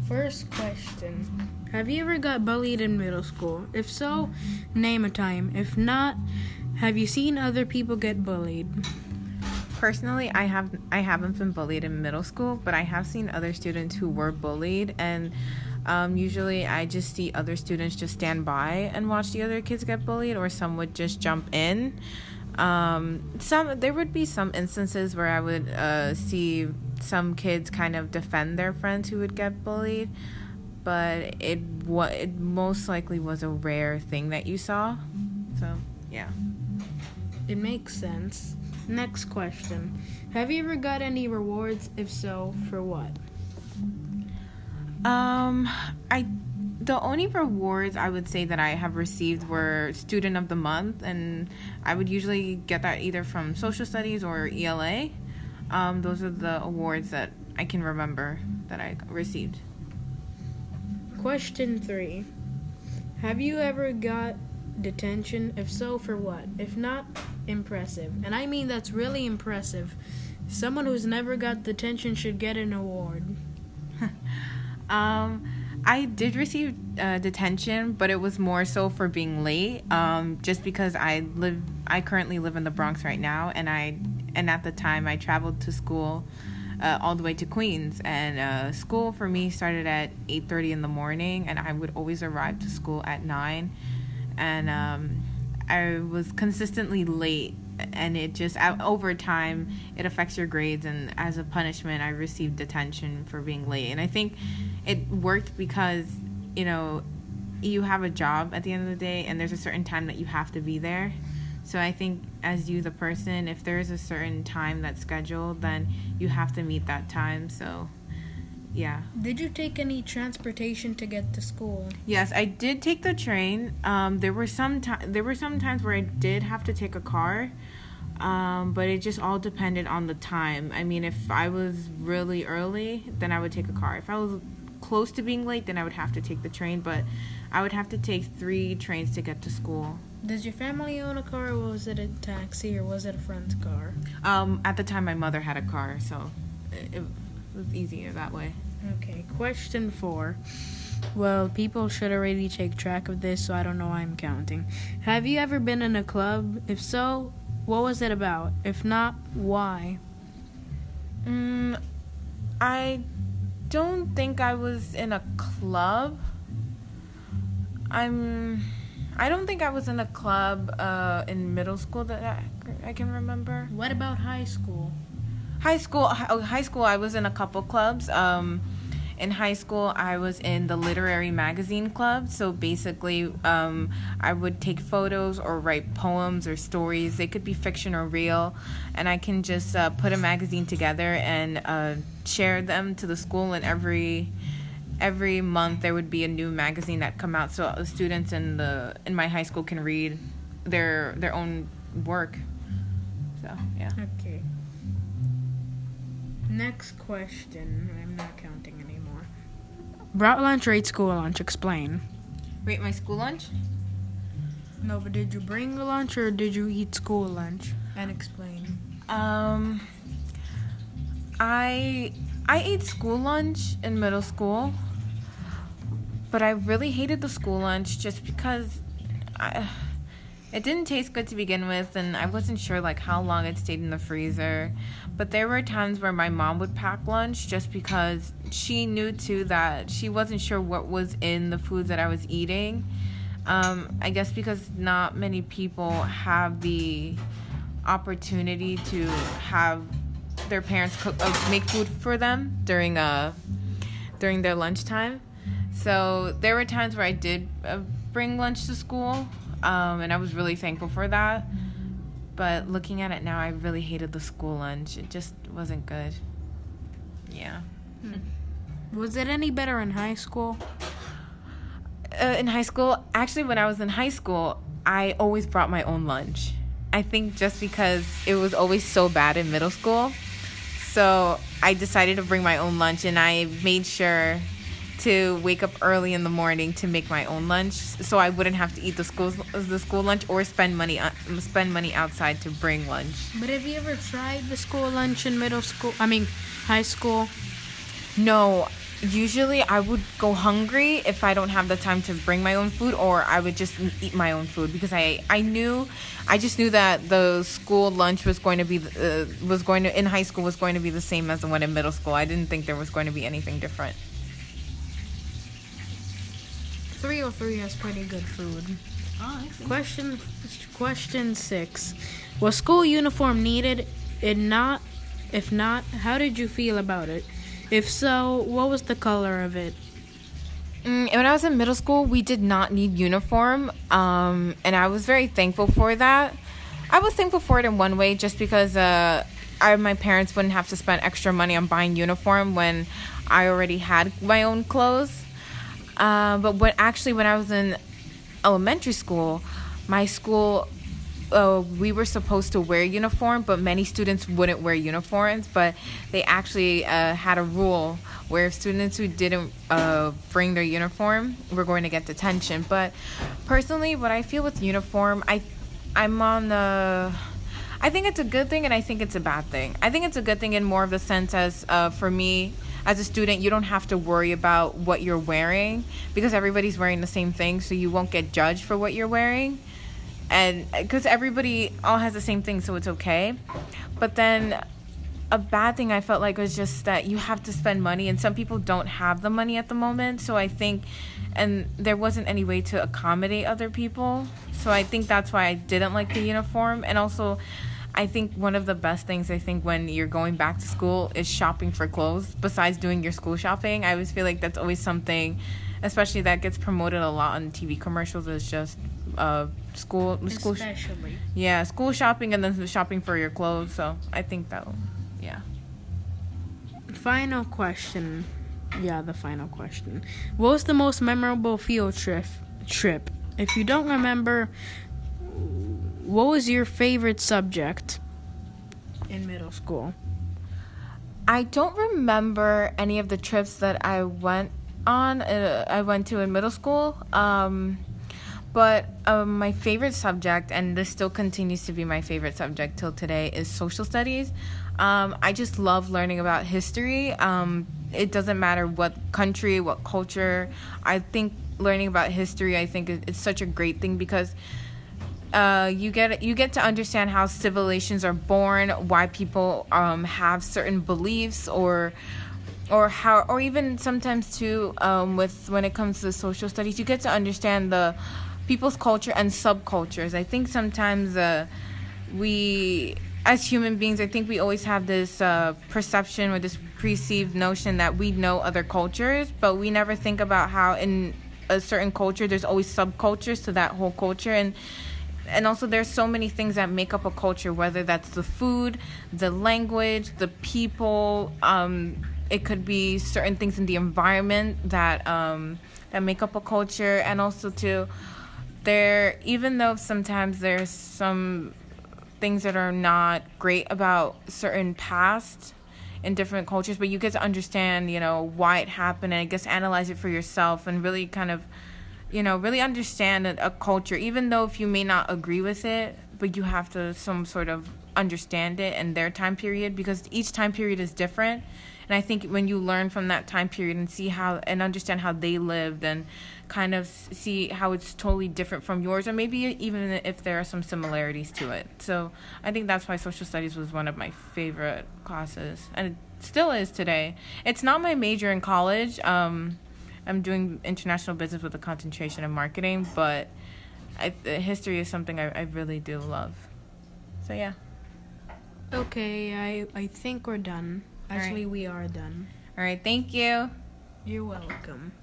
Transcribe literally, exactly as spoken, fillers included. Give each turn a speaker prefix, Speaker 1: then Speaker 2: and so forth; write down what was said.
Speaker 1: First question. Have you ever got bullied in middle school? If so, name a time. If not, have you seen other people get bullied?
Speaker 2: Personally, I have I haven't been bullied in middle school, but I have seen other students who were bullied, and um, usually I just see other students just stand by and watch the other kids get bullied, or some would just jump in. Um, some there would be some instances where I would uh, see some kids kind of defend their friends who would get bullied, but it what it most likely was a rare thing that you saw. So yeah,
Speaker 1: it makes sense. Next question. Have you ever got any rewards? If so, for what?
Speaker 2: Um, I the only rewards I would say that I have received were Student of the Month, and I would usually get that either from Social Studies or E L A. Um, those are the awards that I can remember that I received.
Speaker 1: Question three. Have you ever got detention? If so, for what? If not, impressive. And I mean that's really impressive. Someone who's never got detention should get an award.
Speaker 2: um, I did receive uh, detention, but it was more so for being late. Um, just because I live, I currently live in the Bronx right now, and I, and at the time I traveled to school, uh, all the way to Queens, and uh, school for me started at eight thirty in the morning, and I would always arrive to school at nine. And um, I was consistently late, and it just, over time, it affects your grades, and as a punishment, I received detention for being late. And I think it worked because, you know, you have a job at the end of the day, and there's a certain time that you have to be there. So I think as you, the person, if there is a certain time that's scheduled, then you have to meet that time, so... Yeah.
Speaker 1: Did you take any transportation to get to school?
Speaker 2: Yes, I did take the train. Um, there were some ti- there were some times where I did have to take a car, um, but it just all depended on the time. I mean, if I was really early, then I would take a car. If I was close to being late, then I would have to take the train. But I would have to take three trains to get to school.
Speaker 1: Does your family own a car, or was it a taxi, or was it a friend's car?
Speaker 2: Um, at the time, my mother had a car, so it, it was easier that way.
Speaker 1: Okay, question four. Well, people should already take track of this, so I don't know why I'm counting. Have you ever been in a club? If so, what was it about? If not, why?
Speaker 2: Mm, I don't think I was in a club. I'm... I don't think I was in a club uh, in middle school that I, I can remember.
Speaker 1: What about high school?
Speaker 2: High school, high school, I was in a couple clubs. Um, in high school, I was in the literary magazine club. So basically, um, I would take photos or write poems or stories. They could be fiction or real. And I can just uh, put a magazine together and uh, share them to the school. And every every month, there would be a new magazine that come out, so the students in the in my high school can read their their own work. So yeah.
Speaker 1: Okay. Next question. I'm not counting anymore. Brought lunch or ate school lunch? Explain.
Speaker 2: Rate my school lunch?
Speaker 1: No, but did you bring a lunch or did you eat school lunch? And explain.
Speaker 2: Um, I I ate school lunch in middle school, but I really hated the school lunch just because I, it didn't taste good to begin with, and I wasn't sure like how long it stayed in the freezer. But there were times where my mom would pack lunch just because she knew too that she wasn't sure what was in the foods that I was eating. Um, I guess because not many people have the opportunity to have their parents cook, uh, make food for them during uh during their lunchtime. So there were times where I did uh, bring lunch to school, um, and I was really thankful for that. But looking at it now, I really hated the school lunch. It just wasn't good. Yeah.
Speaker 1: Hmm. Was it any better in high school?
Speaker 2: Uh, in high school, actually, when I was in high school, I always brought my own lunch. I think just because it was always so bad in middle school. So I decided to bring my own lunch, and I made sure to wake up early in the morning to make my own lunch, so I wouldn't have to eat the school the school lunch or spend money uh, spend money outside to bring lunch.
Speaker 1: But have you ever tried the school lunch in middle school? I mean, high school?
Speaker 2: No, usually I would go hungry if I don't have the time to bring my own food, or I would just eat my own food because I, I knew, I just knew that the school lunch was going to be, uh, was going to, in high school was going to be the same as the one in middle school. I didn't think there was going to be anything different.
Speaker 1: three oh three has pretty good food.
Speaker 3: Oh, I see.
Speaker 1: Question, question six. Was school uniform needed? If not, if not, how did you feel about it? If so, what was the color of it?
Speaker 2: Mm, when I was in middle school, we did not need uniform, um, and I was very thankful for that. I was thankful for it in one way, just because uh, I, my parents wouldn't have to spend extra money on buying uniform when I already had my own clothes. Uh, but when actually, when I was in elementary school, my school, uh, we were supposed to wear uniform, but many students wouldn't wear uniforms. But they actually uh, had a rule where students who didn't uh, bring their uniform were going to get detention. But personally, what I feel with uniform, I, I'm on the... I think it's a good thing, and I think it's a bad thing. I think it's a good thing in more of the sense as, uh, for me, as a student, you don't have to worry about what you're wearing because everybody's wearing the same thing, so you won't get judged for what you're wearing. And because everybody all has the same thing, so it's okay. But then a bad thing I felt like was just that you have to spend money, and some people don't have the money at the moment. So I think, and there wasn't any way to accommodate other people. So I think that's why I didn't like the uniform. And also, I think one of the best things I think when you're going back to school is shopping for clothes. Besides doing your school shopping, I always feel like that's always something, especially that gets promoted a lot on T V commercials, is just uh, school, school,
Speaker 1: Especially.
Speaker 2: yeah, school shopping and then shopping for your clothes. So I think that, yeah.
Speaker 1: Final question. Yeah, the final question. What was the most memorable field trip? Trip. If you don't remember, what was your favorite subject in middle school?
Speaker 2: I don't remember any of the trips that I went on. Uh, I went to in middle school. Um, but um, my favorite subject, and this still continues to be my favorite subject till today, is social studies. Um, I just love learning about history. Um, it doesn't matter what country, what culture. I think learning about history, I think it's such a great thing because uh, you get you get to understand how civilizations are born, why people um, have certain beliefs, or or how, or even sometimes too, um, with when it comes to social studies, you get to understand the people's culture and subcultures. I think sometimes uh, we, as human beings, I think we always have this uh, perception or this perceived notion that we know other cultures, but we never think about how in a certain culture there's always subcultures to that whole culture. And and also there's so many things that make up a culture, whether that's the food, the language, the people. Um, it could be certain things in the environment that um, that make up a culture. And also too, there, even though sometimes there's some things that are not great about certain past in different cultures, but you get to understand, you know, why it happened, and I guess analyze it for yourself and really kind of, you know, really understand a, a culture, even though if you may not agree with it, but you have to some sort of understand it in their time period, because each time period is different. And I think when you learn from that time period and see how and understand how they lived and kind of see how it's totally different from yours, or maybe even if there are some similarities to it. So I think that's why social studies was one of my favorite classes, and it still is today. It's not my major in college. Um, I'm doing international business with a concentration in marketing, but I, history is something I, I really do love. So yeah.
Speaker 1: Okay, I, I think we're done. Actually,
Speaker 2: right.
Speaker 1: we are done.
Speaker 2: All right, thank you.
Speaker 1: You're welcome.